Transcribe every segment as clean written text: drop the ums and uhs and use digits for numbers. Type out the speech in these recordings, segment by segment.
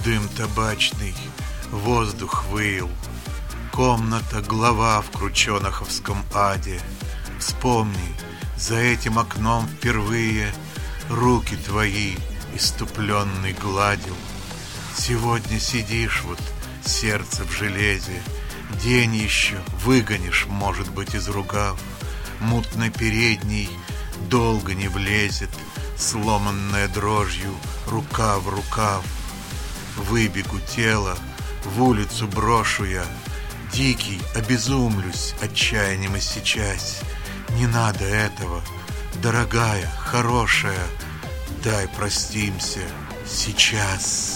Дым табачный, воздух выил. Комната, глава в крученаховском аде. Вспомни, за этим окном впервые руки твои иступленный гладил. Сегодня сидишь вот, сердце в железе, день еще выгонишь, может быть, из ругав. Мутный передний долго не влезет, сломанная дрожью рука в рукав. Выбегу тело, в улицу брошу я, дикий, обезумлюсь, отчаянием иссечась. Не надо этого, дорогая, хорошая, дай простимся сейчас.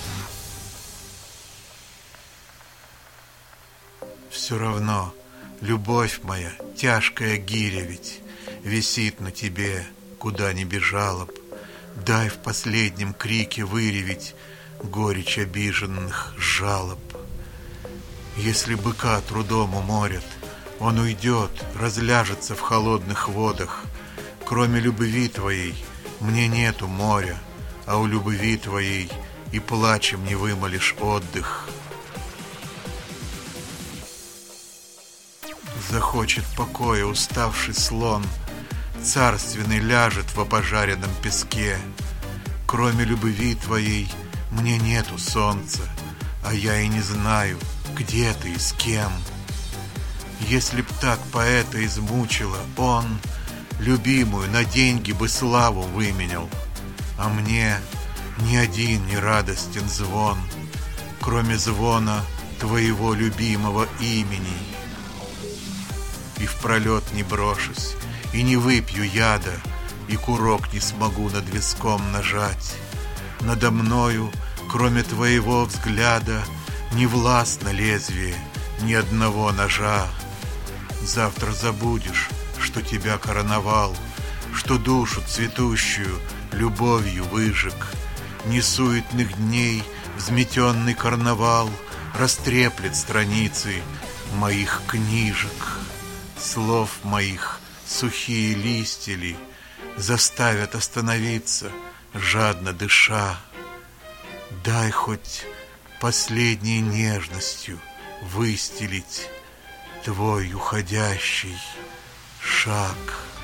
Все равно, любовь моя, тяжкая гиря ведь висит на тебе, куда ни бежала б. Дай в последнем крике выреветь горечь обиженных жалоб. Если быка трудом уморят, он уйдет, разляжется в холодных водах. Кроме любви твоей мне нету моря, а у любви твоей и плачем не вымолишь отдых. Захочет покоя уставший слон, царственный ляжет в опожаренном песке. Кроме любви твоей мне нету солнца, а я и не знаю, где ты и с кем. Если б так поэта измучила, он любимую на деньги бы славу выменял. А мне ни один не радостен звон, кроме звона твоего любимого имени. И впролет не брошусь, и не выпью яда, и курок не смогу над виском нажать. Надо мною, кроме твоего взгляда, не властно лезвие ни одного ножа. Завтра забудешь, что тебя короновал, что душу цветущую любовью выжег. Несуетных дней взметенный карнавал растреплет страницы моих книжек. Слов моих сухие листья ли заставят остановиться, жадно дыша. Дай хоть последней нежностью выстелить твой уходящий шаг.